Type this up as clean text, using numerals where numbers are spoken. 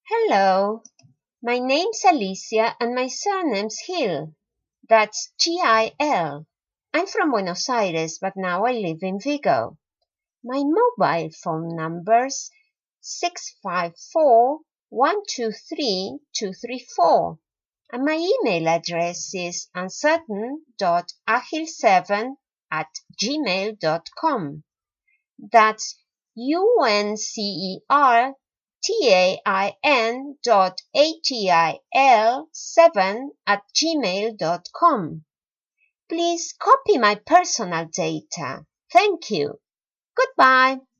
Hello, my name's Alicia and my surname's Gil. That's Gil. I'm from Buenos Aires, but now I live in Vigo. My mobile phone number's 654-123-234. And my email address is uncertain.agil7@gmail.com. That's UNCERTAIN.AGIL7@gmail.com. Please copy my personal data. Thank you. Goodbye.